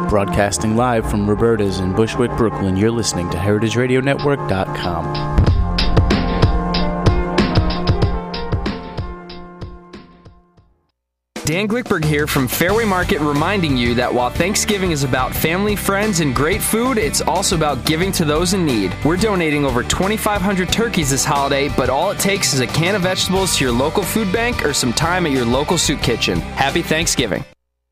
Broadcasting live from Roberta's in Bushwick, Brooklyn, you're listening to HeritageRadioNetwork.com. Dan Glickberg here from Fairway Market, reminding you that while Thanksgiving is about family, friends, and great food, it's also about giving to those in need. We're donating over 2,500 turkeys this holiday, but all it takes is a can of vegetables to your local food bank or some time at your local soup kitchen. Happy Thanksgiving.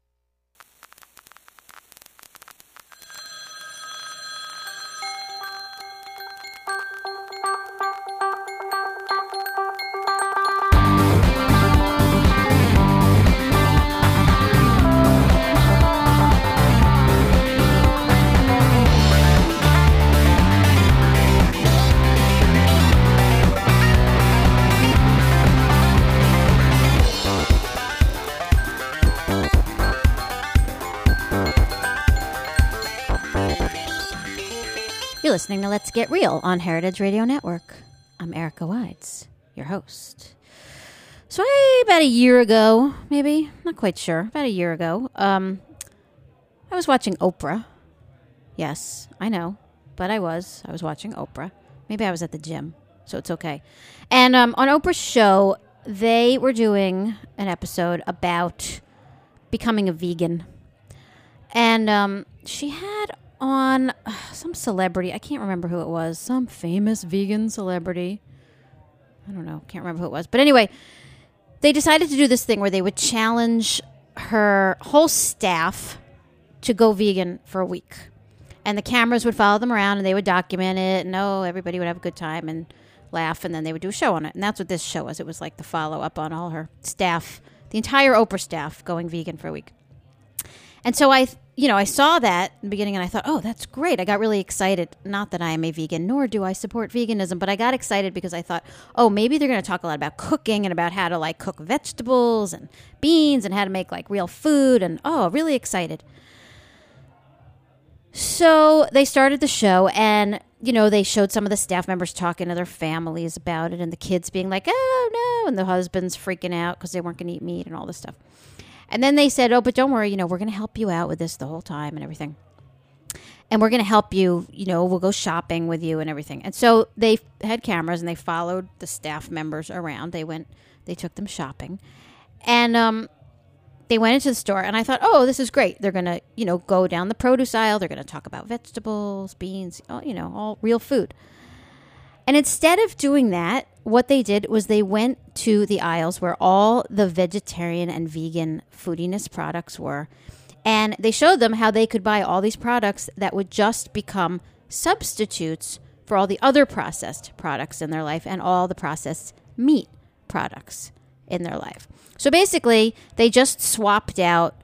You're listening to Let's Get Real on Heritage Radio Network. I'm Erica Wides, your host. So about a year ago, maybe, not quite sure, about a year ago, I was watching Oprah. Yes, I know, but I was watching Oprah. Maybe I was at the gym, so it's okay. And on Oprah's show, they were doing an episode about becoming a vegan. And she had on some celebrity. I can't remember who it was. Some famous vegan celebrity. I don't know. Can't remember who it was. But anyway, they decided to do this thing where they would challenge her whole staff to go vegan for a week. And the cameras would follow them around and they would document it. And everybody would have a good time and laugh. And then they would do a show on it. And that's what this show was. It was like the follow-up on all her staff, the entire Oprah staff going vegan for a week. And so I saw that in the beginning and I thought, oh, that's great. I got really excited. Not that I am a vegan, nor do I support veganism, but I got excited because I thought, oh, maybe they're going to talk a lot about cooking and about how to cook vegetables and beans and how to make real food. And really excited. So they started the show and, they showed some of the staff members talking to their families about it and the kids being like, oh, no. And the husbands freaking out because they weren't going to eat meat and all this stuff. And then they said, oh, but don't worry, we're going to help you out with this the whole time and everything. And we're going to help you, we'll go shopping with you and everything. And so they had cameras and they followed the staff members around. They took them shopping. And they went into the store and I thought, oh, this is great. They're going to, go down the produce aisle. They're going to talk about vegetables, beans, all real food. And instead of doing that, what they did was they went to the aisles where all the vegetarian and vegan foodiness products were. And they showed them how they could buy all these products that would just become substitutes for all the other processed products in their life and all the processed meat products in their life. So basically, they just swapped out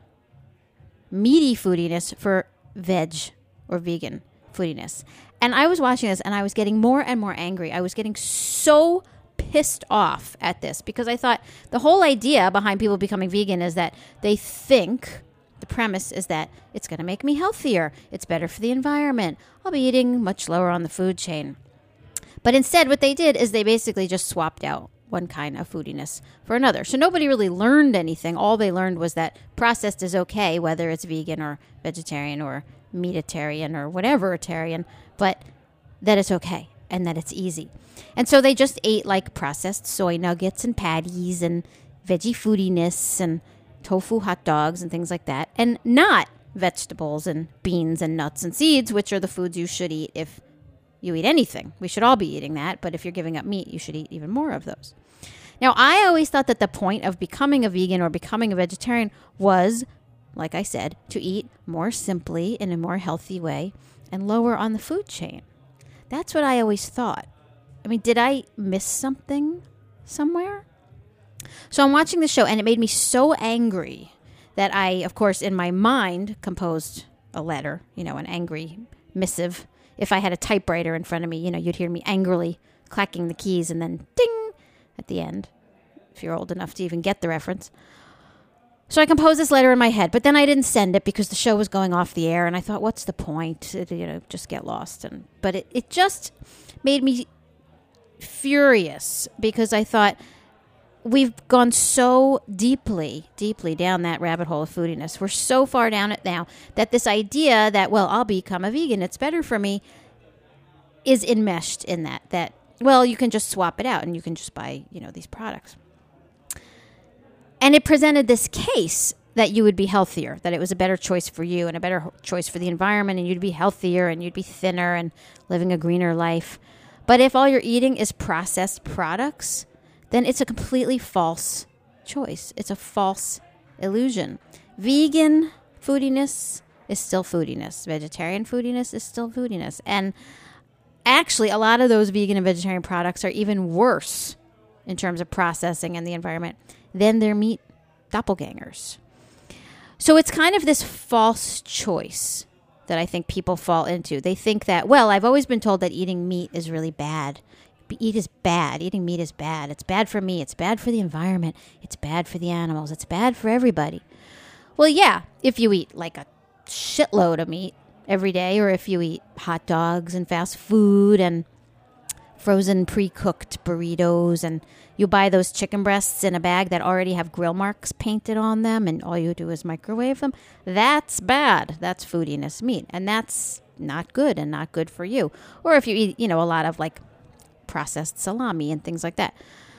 meaty foodiness for veg or vegan foodiness. And I was watching this and I was getting more and more angry. I was getting so pissed off at this because I thought the whole idea behind people becoming vegan is that they think, the premise is that it's going to make me healthier. It's better for the environment. I'll be eating much lower on the food chain. But instead what they did is they basically just swapped out one kind of foodiness for another. So nobody really learned anything. All they learned was that processed is okay, whether it's vegan or vegetarian or meatitarian or whatever-itarian, but that it's okay and that it's easy. And so they just ate processed soy nuggets and patties and veggie foodiness and tofu hot dogs and things like that, and not vegetables and beans and nuts and seeds, which are the foods you should eat if you eat anything. We should all be eating that, but if you're giving up meat, you should eat even more of those. Now, I always thought that the point of becoming a vegan or becoming a vegetarian was, like I said, to eat more simply in a more healthy way and lower on the food chain. That's what I always thought. I mean, did I miss something somewhere? So I'm watching the show, and it made me so angry that I, of course, in my mind, composed a letter, an angry missive. If I had a typewriter in front of me, you'd hear me angrily clacking the keys and then ding at the end, if you're old enough to even get the reference. So I composed this letter in my head, but then I didn't send it because the show was going off the air, and I thought, what's the point? Just get lost. But it just made me furious because I thought, we've gone so deeply down that rabbit hole of foodiness. We're so far down it now that this idea that, well, I'll become a vegan, it's better for me, is enmeshed in that, well, you can just swap it out and you can just buy, these products. And it presented this case that you would be healthier, that it was a better choice for you and a better choice for the environment, and you'd be healthier and you'd be thinner and living a greener life. But if all you're eating is processed products, then it's a completely false choice. It's a false illusion. Vegan foodiness is still foodiness. Vegetarian foodiness is still foodiness. And actually, a lot of those vegan and vegetarian products are even worse in terms of processing and the environment than their meat doppelgangers. So it's kind of this false choice that I think people fall into. They think that, well, I've always been told that eating meat is really bad. Eating meat is bad. It's bad for me. It's bad for the environment. It's bad for the animals. It's bad for everybody. Well, yeah, if you eat like a shitload of meat every day, or if you eat hot dogs and fast food and frozen pre-cooked burritos, and you buy those chicken breasts in a bag that already have grill marks painted on them and all you do is microwave them, that's bad. That's foodiness meat, and that's not good and not good for you. Or if you eat, a lot of like processed salami and things like that.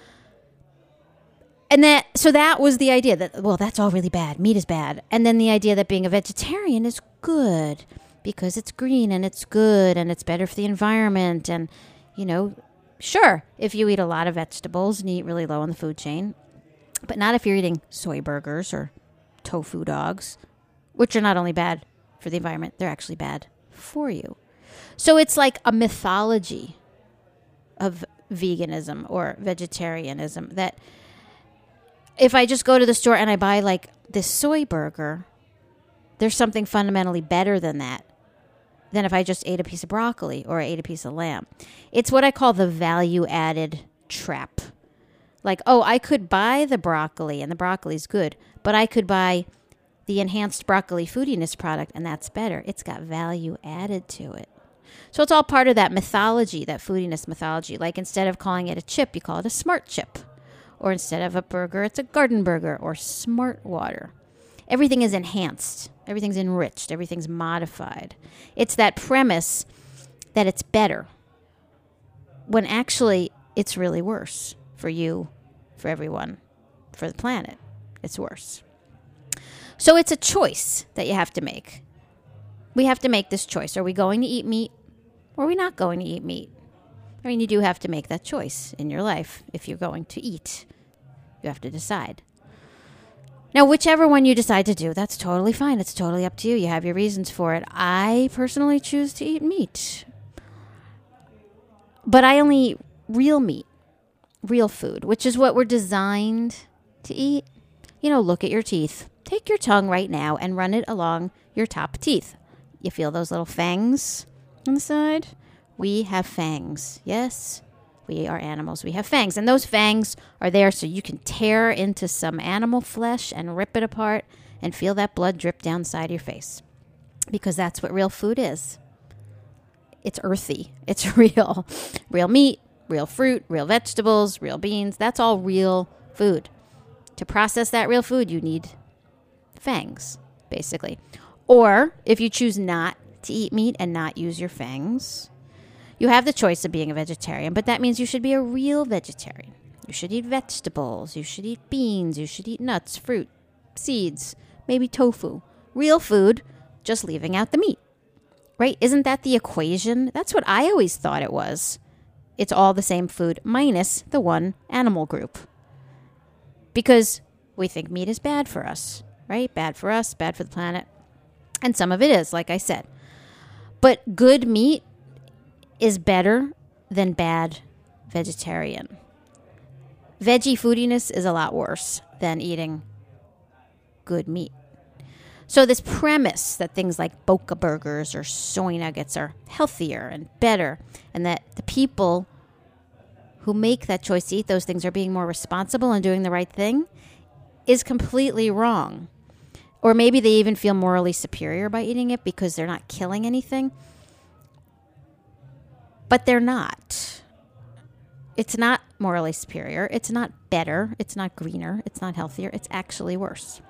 And so that was the idea that, well, that's all really bad. Meat is bad. And then the idea that being a vegetarian is good because it's green and it's good and it's better for the environment. And, sure, if you eat a lot of vegetables and you eat really low on the food chain, but not if you're eating soy burgers or tofu dogs, which are not only bad for the environment, they're actually bad for you. So it's like a mythology of veganism or vegetarianism that if I just go to the store and I buy like this soy burger, there's something fundamentally better than that than if I just ate a piece of broccoli or I ate a piece of lamb. It's what I call the value-added trap. Like, oh, I could buy the broccoli and the broccoli's good, but I could buy the enhanced broccoli foodiness product and that's better. It's got value added to it. So it's all part of that mythology, that foodiness mythology. Like instead of calling it a chip, you call it a smart chip. Or instead of a burger, it's a garden burger or smart water. Everything is enhanced. Everything's enriched. Everything's modified. It's that premise that it's better when actually it's really worse for you, for everyone, for the planet. It's worse. So it's a choice that you have to make. We have to make this choice. Are we going to eat meat or are we not going to eat meat? I mean, you do have to make that choice in your life if you're going to eat. You have to decide. Now, whichever one you decide to do, that's totally fine. It's totally up to you. You have your reasons for it. I personally choose to eat meat. But I only eat real meat, real food, which is what we're designed to eat. Look at your teeth. Take your tongue right now and run it along your top teeth. You feel those little fangs on the side? We have fangs. Yes, we are animals. We have fangs. And those fangs are there so you can tear into some animal flesh and rip it apart and feel that blood drip down the side of your face. Because that's what real food is. It's earthy. It's real. Real meat, real fruit, real vegetables, real beans. That's all real food. To process that real food, you need fangs, basically. Or if you choose not to eat meat and not use your fangs, you have the choice of being a vegetarian, but that means you should be a real vegetarian. You should eat vegetables. You should eat beans. You should eat nuts, fruit, seeds, maybe tofu. Real food, just leaving out the meat. Right? Isn't that the equation? That's what I always thought it was. It's all the same food minus the one animal group. Because we think meat is bad for us, right? Bad for us, bad for the planet. And some of it is, like I said. But good meat is better than bad vegetarian. Veggie foodiness is a lot worse than eating good meat. So this premise that things like Boca burgers or soy nuggets are healthier and better, and that the people who make that choice to eat those things are being more responsible and doing the right thing, is completely wrong. Or maybe they even feel morally superior by eating it because they're not killing anything. But they're not. It's not morally superior. It's not better. It's not greener. It's not healthier. It's actually worse.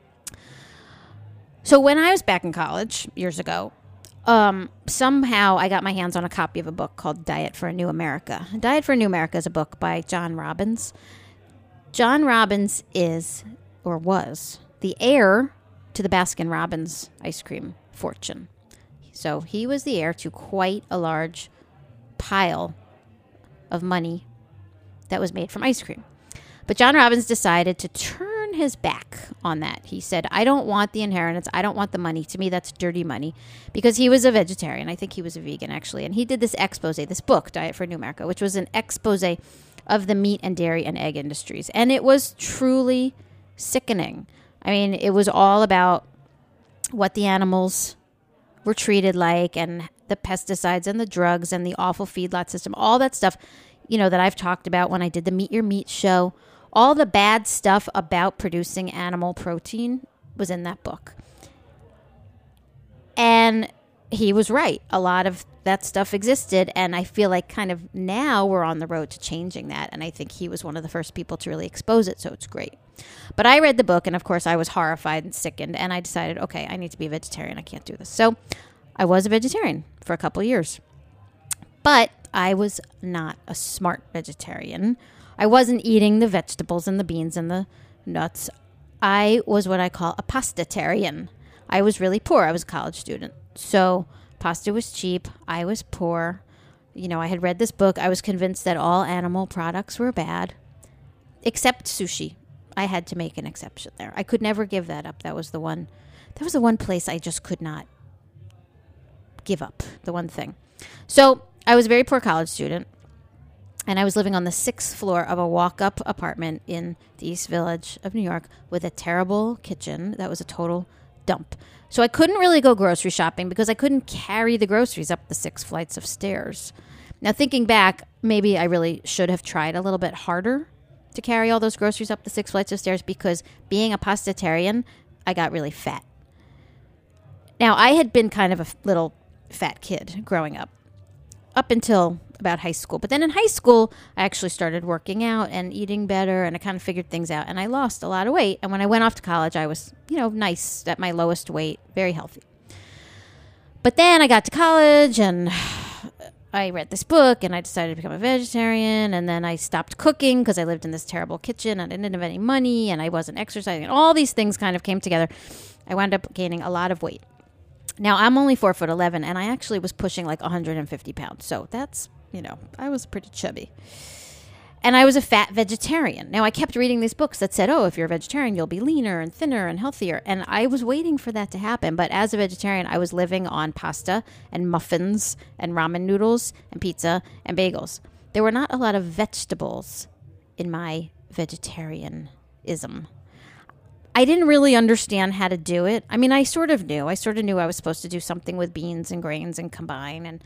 So when I was back in college years ago, somehow I got my hands on a copy of a book called Diet for a New America. Diet for a New America is a book by John Robbins. John Robbins is, or was, the heir to the Baskin-Robbins ice cream fortune. So he was the heir to quite a large pile of money that was made from ice cream. But John Robbins decided to turn his back on that. He said, I don't want the inheritance. I don't want the money. To me, that's dirty money. Because he was a vegetarian. I think he was a vegan, actually. And he did this expose, this book, Diet for a New America, which was an expose of the meat and dairy and egg industries. And it was truly sickening. I mean, it was all about what the animals were treated like and the pesticides and the drugs and the awful feedlot system, all that stuff, that I've talked about when I did the Meet Your Meat show. All the bad stuff about producing animal protein was in that book. And he was right. A lot of that stuff existed. And I feel like kind of now we're on the road to changing that. And I think he was one of the first people to really expose it. So it's great. But I read the book. And of course, I was horrified and sickened. And I decided, okay, I need to be a vegetarian. I can't do this. So I was a vegetarian for a couple of years. But I was not a smart vegetarian. I wasn't eating the vegetables and the beans and the nuts. I was what I call a pastatarian. I was really poor. I was a college student. So pasta was cheap. I was poor. I had read this book. I was convinced that all animal products were bad, except sushi. I had to make an exception there. I could never give that up. That was the one place I just could not give up, the one thing. So I was a very poor college student. And I was living on the 6th floor of a walk-up apartment in the East Village of New York with a terrible kitchen that was a total dump. So I couldn't really go grocery shopping because I couldn't carry the groceries up the 6 flights of stairs. Now, thinking back, maybe I really should have tried a little bit harder to carry all those groceries up the 6 flights of stairs because being a pastatarian, I got really fat. Now, I had been kind of a little fat kid growing up until about high school. But then in high school, I actually started working out and eating better, and I kind of figured things out, and I lost a lot of weight. And when I went off to college, I was, nice at my lowest weight, very healthy. But then I got to college, and I read this book, and I decided to become a vegetarian, and then I stopped cooking because I lived in this terrible kitchen, and I didn't have any money, and I wasn't exercising, and all these things kind of came together. I wound up gaining a lot of weight. Now, I'm only 4'11", and I actually was pushing like 150 pounds. So that's, I was pretty chubby. And I was a fat vegetarian. Now, I kept reading these books that said, if you're a vegetarian, you'll be leaner and thinner and healthier. And I was waiting for that to happen. But as a vegetarian, I was living on pasta and muffins and ramen noodles and pizza and bagels. There were not a lot of vegetables in my vegetarianism. I didn't really understand how to do it. I mean, I sort of knew. I knew I was supposed to do something with beans and grains and combine. And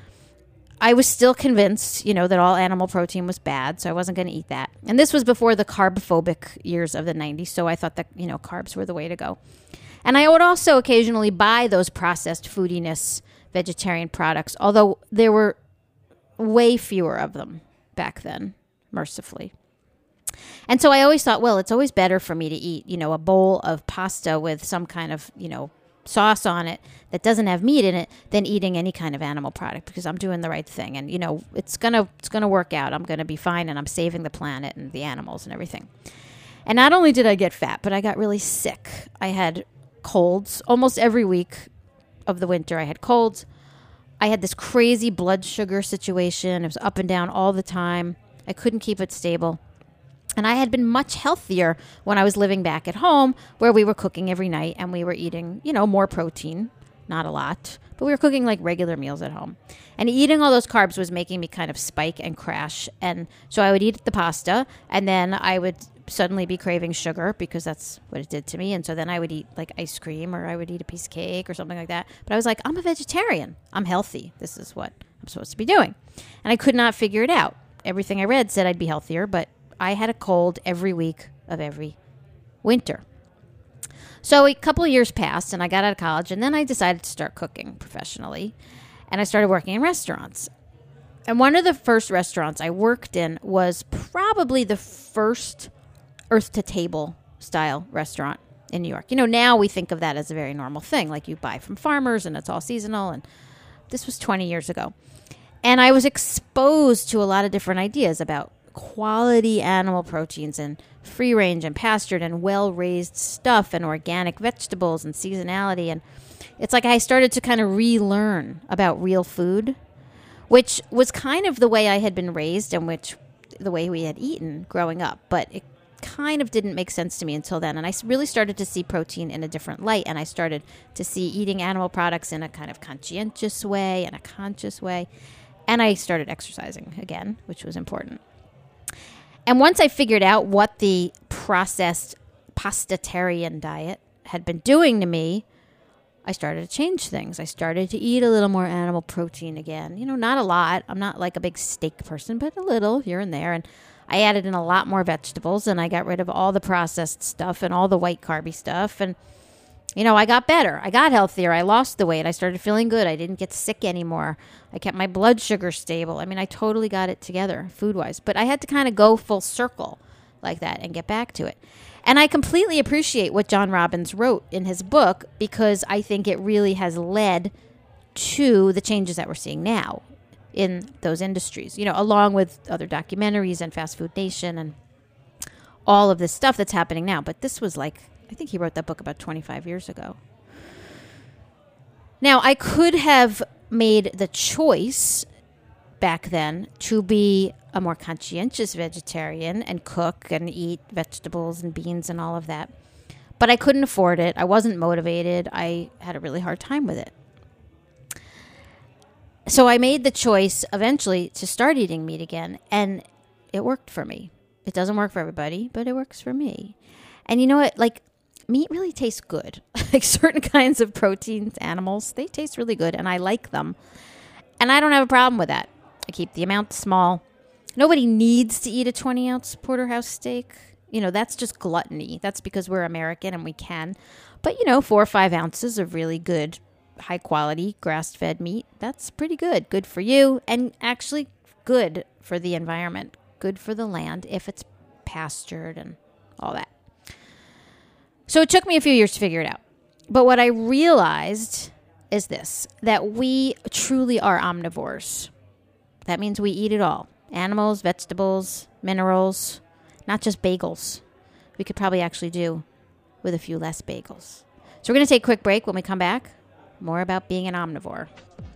I was still convinced, that all animal protein was bad, so I wasn't going to eat that. And this was before the carb-phobic years of the 90s, so I thought that, carbs were the way to go. And I would also occasionally buy those processed foodiness vegetarian products, although there were way fewer of them back then, mercifully. And so I always thought, well, it's always better for me to eat, a bowl of pasta with some kind of, sauce on it that doesn't have meat in it than eating any kind of animal product because I'm doing the right thing. And, it's going to work out. I'm going to be fine and I'm saving the planet and the animals and everything. And not only did I get fat, but I got really sick. I had colds almost every week of the winter. I had colds. I had this crazy blood sugar situation. It was up and down all the time. I couldn't keep it stable. And I had been much healthier when I was living back at home where we were cooking every night and we were eating, more protein, not a lot, but we were cooking like regular meals at home. And eating all those carbs was making me kind of spike and crash. And so I would eat the pasta and then I would suddenly be craving sugar because that's what it did to me. And so then I would eat like ice cream or I would eat a piece of cake or something like that. But I was like, I'm a vegetarian. I'm healthy. This is what I'm supposed to be doing. And I could not figure it out. Everything I read said I'd be healthier, but I had a cold every week of every winter. So a couple of years passed and I got out of college and then I decided to start cooking professionally and I started working in restaurants. And one of the first restaurants I worked in was probably the first earth to table style restaurant in New York. Now we think of that as a very normal thing. Like you buy from farmers and it's all seasonal. And this was 20 years ago. And I was exposed to a lot of different ideas about quality animal proteins and free range and pastured and well-raised stuff and organic vegetables and seasonality. And it's like I started to kind of relearn about real food, which was kind of the way I had been raised and the way we had eaten growing up. But it kind of didn't make sense to me until then. And I really started to see protein in a different light. And I started to see eating animal products in a kind of conscientious way and a conscious way. And I started exercising again, which was important. And once I figured out what the processed pastatarian diet had been doing to me, I started to change things. I started to eat a little more animal protein again. Not a lot. I'm not like a big steak person, but a little here and there. And I added in a lot more vegetables, and I got rid of all the processed stuff and all the white carby stuff. And, I got better. I got healthier. I lost the weight. I started feeling good. I didn't get sick anymore. I kept my blood sugar stable. I mean, I totally got it together food-wise. But I had to kind of go full circle like that and get back to it. And I completely appreciate what John Robbins wrote in his book because I think it really has led to the changes that we're seeing now in those industries, along with other documentaries and Fast Food Nation and all of this stuff that's happening now. But this was I think he wrote that book about 25 years ago. Now, I could have made the choice back then to be a more conscientious vegetarian and cook and eat vegetables and beans and all of that. But I couldn't afford it. I wasn't motivated. I had a really hard time with it. So I made the choice eventually to start eating meat again, and it worked for me. It doesn't work for everybody, but it works for me. And you know what? Meat really tastes good. Certain kinds of proteins, animals, they taste really good, and I like them. And I don't have a problem with that. I keep the amount small. Nobody needs to eat a 20-ounce porterhouse steak. That's just gluttony. That's because we're American and we can. But, 4 or 5 ounces of really good, high-quality, grass-fed meat, that's pretty good. Good for you, and actually good for the environment. Good for the land if it's pastured and all that. So it took me a few years to figure it out. But what I realized is this, that we truly are omnivores. That means we eat it all. Animals, vegetables, minerals, not just bagels. We could probably actually do with a few less bagels. So we're going to take a quick break. When we come back, more about being an omnivore.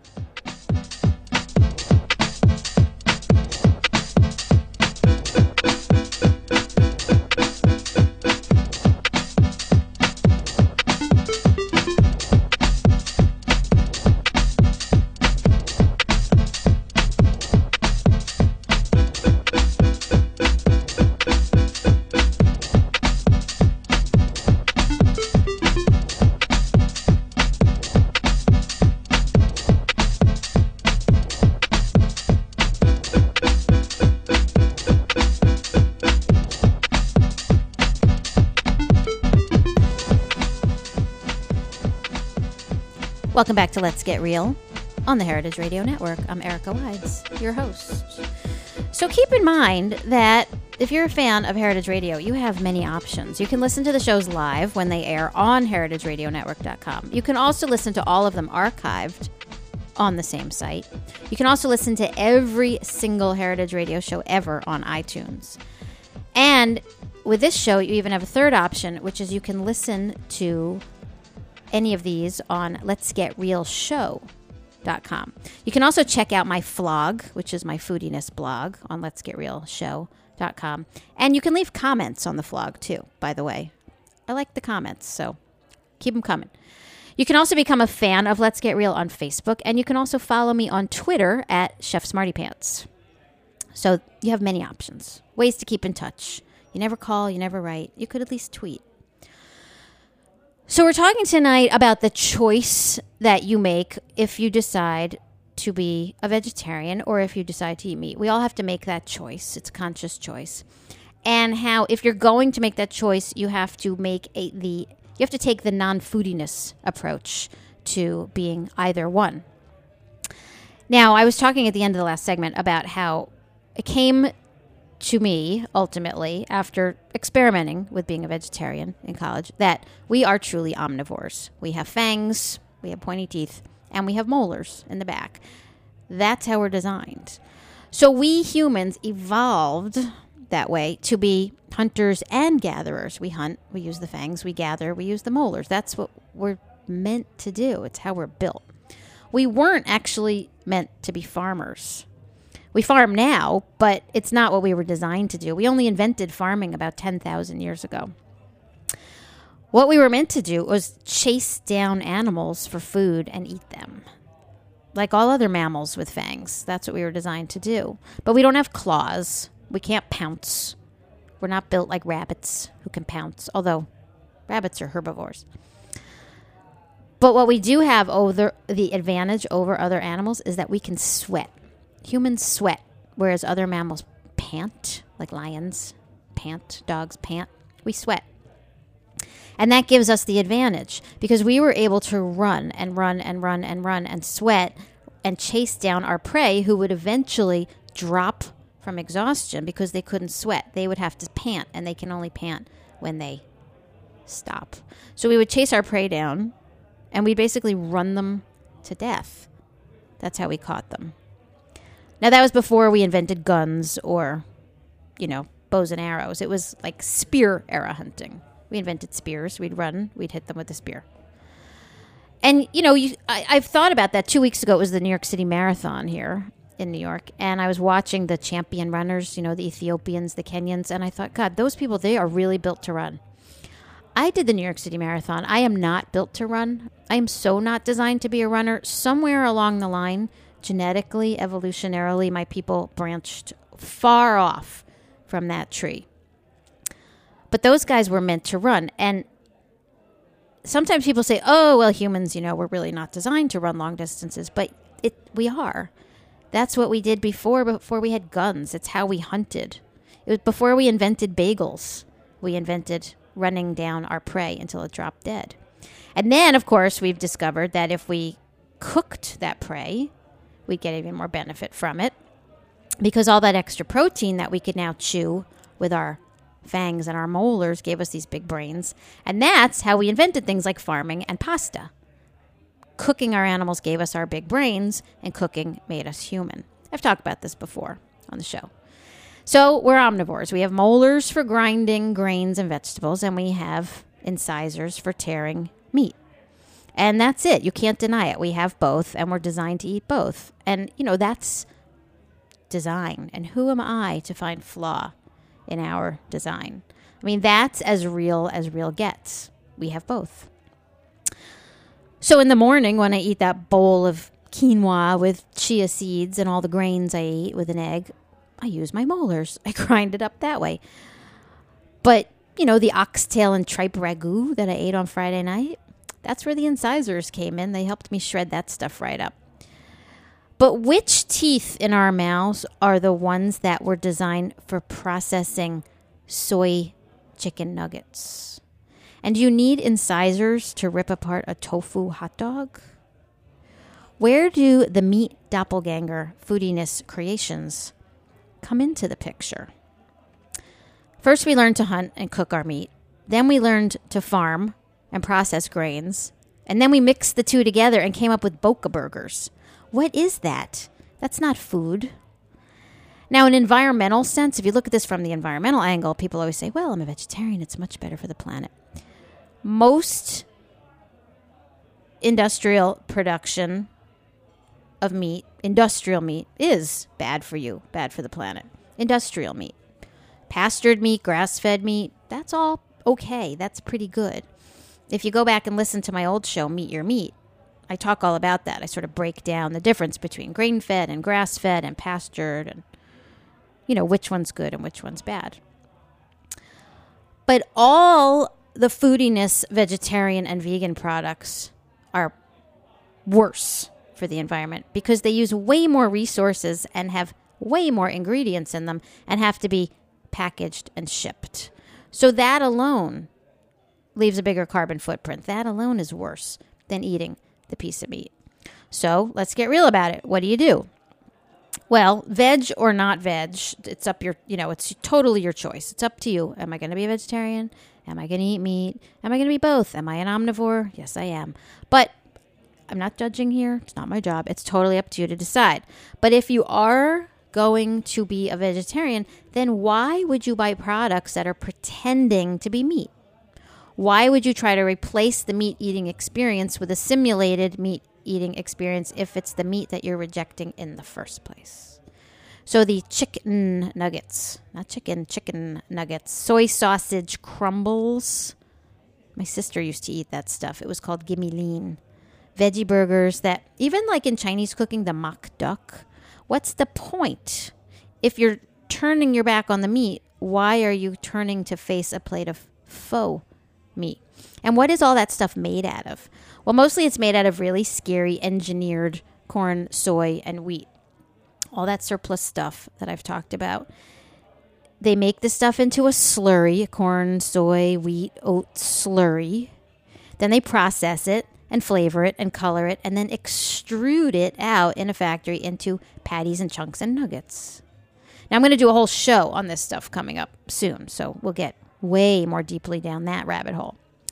Welcome back to Let's Get Real on the Heritage Radio Network. I'm Erica Wides, your host. So keep in mind that if you're a fan of Heritage Radio, you have many options. You can listen to the shows live when they air on heritageradionetwork.com. You can also listen to all of them archived on the same site. You can also listen to every single Heritage Radio show ever on iTunes. And with this show, you even have a third option, which is you can listen to any of these on letsgetrealshow.com. You can also check out my flog, which is my foodiness blog on letsgetrealshow.com. And you can leave comments on the flog too, by the way. I like the comments, so keep them coming. You can also become a fan of Let's Get Real on Facebook, and you can also follow me on Twitter at Chef Smarty Pants. So you have many options, ways to keep in touch. You never call, you never write. You could at least tweet. So we're talking tonight about the choice that you make if you decide to be a vegetarian or if you decide to eat meat. We all have to make that choice. It's a conscious choice. And how if you're going to make that choice, you have to take the non-foodiness approach to being either one. Now, I was talking at the end of the last segment about how it came to me, ultimately, after experimenting with being a vegetarian in college, that we are truly omnivores. We have fangs, we have pointy teeth, and we have molars in the back. That's how we're designed. So we humans evolved that way to be hunters and gatherers. We hunt, we use the fangs, we gather, we use the molars. That's what we're meant to do. It's how we're built. We weren't actually meant to be farmers. We farm now, but it's not what we were designed to do. We only invented farming about 10,000 years ago. What we were meant to do was chase down animals for food and eat them. Like all other mammals with fangs. That's what we were designed to do. But we don't have claws. We can't pounce. We're not built like rabbits who can pounce, although rabbits are herbivores. But what we do have over the advantage over other animals is that we can sweat. Humans sweat, whereas other mammals pant, like lions pant, dogs pant. We sweat. And that gives us the advantage because we were able to run and run and run and run and sweat and chase down our prey who would eventually drop from exhaustion because they couldn't sweat. They would have to pant, and they can only pant when they stop. So we would chase our prey down, and we'd basically run them to death. That's how we caught them. Now, that was before we invented guns or, bows and arrows. It was like spear era hunting. We invented spears. We'd run. We'd hit them with a spear. And, I've thought about that. 2 weeks ago, it was the New York City Marathon here in New York. And I was watching the champion runners, the Ethiopians, the Kenyans. And I thought, God, those people, they are really built to run. I did the New York City Marathon. I am not built to run. I am so not designed to be a runner. Somewhere along the line, genetically, evolutionarily, my people branched far off from that tree. But those guys were meant to run. And sometimes people say, oh, well, humans, we're really not designed to run long distances. But we are. That's what we did before we had guns. It's how we hunted. It was before we invented bagels. We invented running down our prey until it dropped dead. And then, of course, we've discovered that if we cooked that prey, we'd get even more benefit from it because all that extra protein that we could now chew with our fangs and our molars gave us these big brains. And that's how we invented things like farming and pasta. Cooking our animals gave us our big brains, and cooking made us human. I've talked about this before on the show. So we're omnivores. We have molars for grinding grains and vegetables, and we have incisors for tearing meat. And that's it. You can't deny it. We have both, and we're designed to eat both. And, that's design. And who am I to find flaw in our design? I mean, that's as real gets. We have both. So in the morning, when I eat that bowl of quinoa with chia seeds and all the grains I ate with an egg, I use my molars. I grind it up that way. But, the oxtail and tripe ragu that I ate on Friday night, that's where the incisors came in. They helped me shred that stuff right up. But which teeth in our mouths are the ones that were designed for processing soy chicken nuggets? And do you need incisors to rip apart a tofu hot dog? Where do the meat doppelganger foodiness creations come into the picture? First, we learned to hunt and cook our meat. Then we learned to farm and process grains. And then we mixed the two together and came up with Boca burgers. What is that? That's not food. Now, in environmental sense, if you look at this from the environmental angle, people always say, well, I'm a vegetarian. It's much better for the planet. Most industrial production of meat, industrial meat, is bad for you, bad for the planet. Industrial meat. Pastured meat, grass-fed meat, that's all okay. That's pretty good. If you go back and listen to my old show, Meet Your Meat, I talk all about that. I sort of break down the difference between grain-fed and grass-fed and pastured and, which one's good and which one's bad. But all the foodiness vegetarian and vegan products are worse for the environment because they use way more resources and have way more ingredients in them and have to be packaged and shipped. So that alone leaves a bigger carbon footprint. That alone is worse than eating the piece of meat. So let's get real about it. What do you do? Well, veg or not veg, it's it's totally your choice. It's up to you. Am I going to be a vegetarian? Am I going to eat meat? Am I going to be both? Am I an omnivore? Yes, I am. But I'm not judging here. It's not my job. It's totally up to you to decide. But if you are going to be a vegetarian, then why would you buy products that are pretending to be meat? Why would you try to replace the meat eating experience with a simulated meat eating experience if it's the meat that you're rejecting in the first place? So the chicken nuggets, chicken nuggets, soy sausage crumbles. My sister used to eat that stuff. It was called Gimme Lean. Veggie burgers that, even like in Chinese cooking, the mock duck. What's the point? If you're turning your back on the meat, why are you turning to face a plate of faux meat? And what is all that stuff made out of? Well, mostly it's made out of really scary engineered corn, soy, and wheat. All that surplus stuff that I've talked about. They make the stuff into a slurry, corn, soy, wheat, oat slurry. Then they process it and flavor it and color it and then extrude it out in a factory into patties and chunks and nuggets. Now, I'm going to do a whole show on this stuff coming up soon, so we'll get way more deeply down that rabbit hole.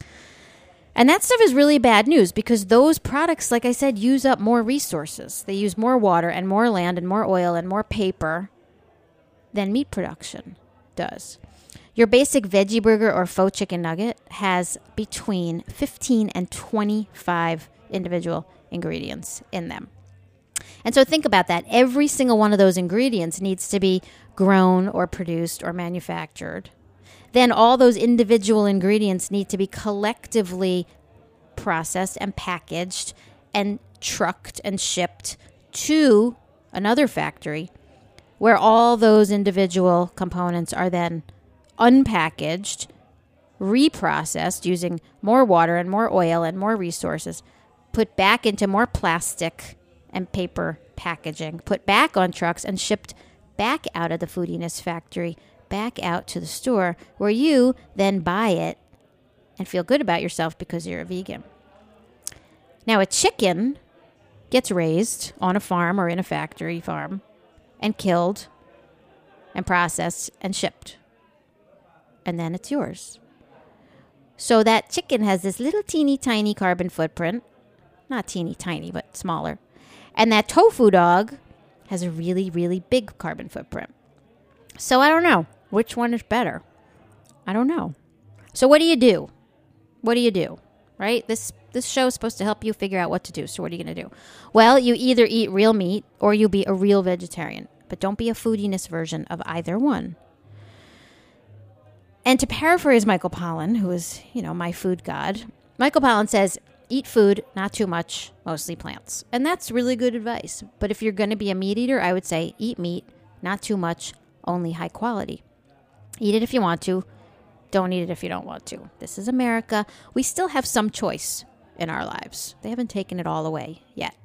And that stuff is really bad news because those products, like I said, use up more resources. They use more water and more land and more oil and more paper than meat production does. Your basic veggie burger or faux chicken nugget has between 15 and 25 individual ingredients in them. And so think about that. Every single one of those ingredients needs to be grown or produced or manufactured. Then all those individual ingredients need to be collectively processed and packaged and trucked and shipped to another factory where all those individual components are then unpackaged, reprocessed using more water and more oil and more resources, put back into more plastic and paper packaging, put back on trucks and shipped back out of the foodiness factory, back out to the store where you then buy it and feel good about yourself because you're a vegan. Now, a chicken gets raised on a farm or in a factory farm and killed and processed and shipped. And then it's yours. So that chicken has this little teeny tiny carbon footprint. Not teeny tiny, but smaller. And that tofu dog has a really, really big carbon footprint. So I don't know. Which one is better? I don't know. So what do you do? What do you do? Right? This show is supposed to help you figure out what to do. So what are you going to do? Well, you either eat real meat or you be a real vegetarian. But don't be a foodiness version of either one. And to paraphrase Michael Pollan, who is, my food god, Michael Pollan says, eat food, not too much, mostly plants. And that's really good advice. But if you're going to be a meat eater, I would say eat meat, not too much, only high quality. Eat it if you want to. Don't eat it if you don't want to. This is America. We still have some choice in our lives. They haven't taken it all away yet.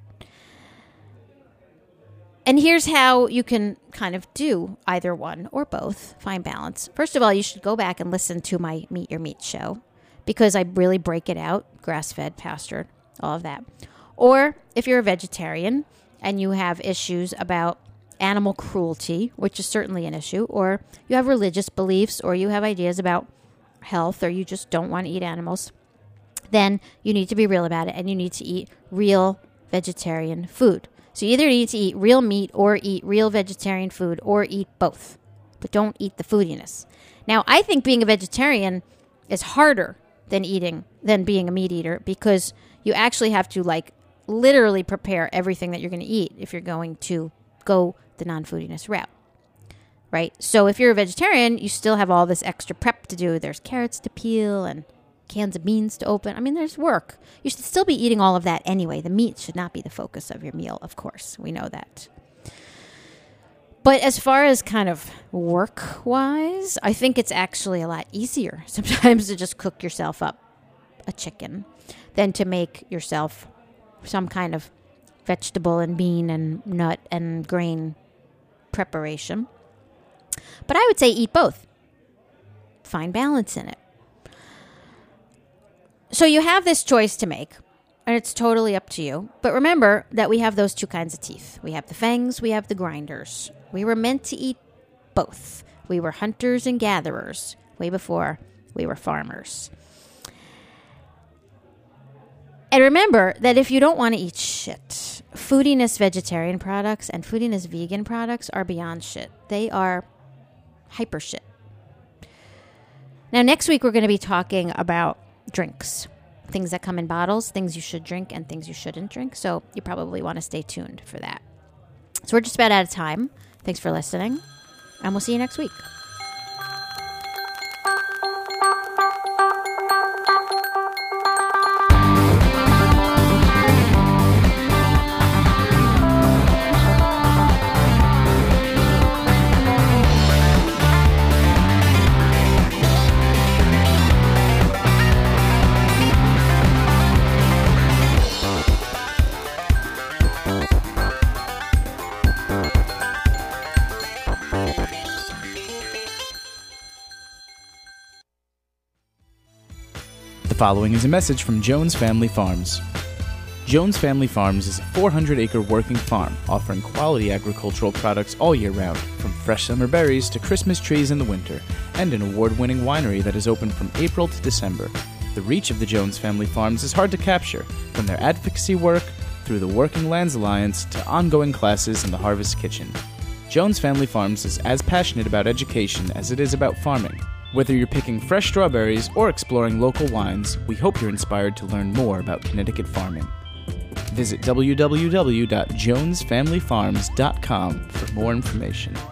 And here's how you can kind of do either one or both. Find balance. First of all, you should go back and listen to my Meet Your Meat show because I really break it out. Grass-fed, pastured, all of that. Or if you're a vegetarian and you have issues about animal cruelty, which is certainly an issue, or you have religious beliefs, or you have ideas about health, or you just don't want to eat animals, then you need to be real about it, and you need to eat real vegetarian food. So you either need to eat real meat or eat real vegetarian food or eat both, but don't eat the foodiness. Now, I think being a vegetarian is harder than being a meat eater because you actually have to literally prepare everything that you're going to eat if you're going to go the non-foodiness route, right? So if you're a vegetarian, you still have all this extra prep to do. There's carrots to peel and cans of beans to open. I mean, there's work. You should still be eating all of that anyway. The meat should not be the focus of your meal, of course. We know that. But as far as kind of work-wise, I think it's actually a lot easier sometimes to just cook yourself up a chicken than to make yourself some kind of vegetable and bean and nut and grain preparation. But I would say eat both. Find balance in it. So you have this choice to make. and it's totally up to you. But remember that we have those two kinds of teeth. We have the fangs, we have the grinders. We were meant to eat both. We were hunters and gatherers way before we were farmers. And remember that if you don't want to eat shit, Foodiness vegetarian products and Foodiness vegan products are beyond shit. They are hyper shit. Now, next week, we're going to be talking about drinks. Things that come in bottles, things you should drink, and things you shouldn't drink. So you probably want to stay tuned for that. So we're just about out of time. Thanks for listening, and we'll see you next week. The following is a message from Jones Family Farms. Jones Family Farms is a 400-acre working farm offering quality agricultural products all year round, from fresh summer berries to Christmas trees in the winter, and an award-winning winery that is open from April to December. The reach of the Jones Family Farms is hard to capture, from their advocacy work through the Working Lands Alliance to ongoing classes in the Harvest Kitchen. Jones Family Farms is as passionate about education as it is about farming. Whether you're picking fresh strawberries or exploring local wines, we hope you're inspired to learn more about Connecticut farming. Visit www.jonesfamilyfarms.com for more information.